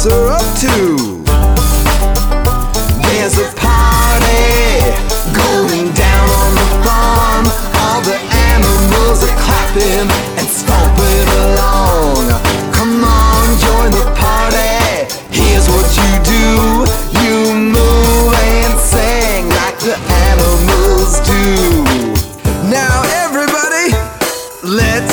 are up to. There's a party going down on the farm. All the animals are clapping and stomping along. Come on, join the party. Here's what you do. You move and sing like the animals do. Now everybody, let's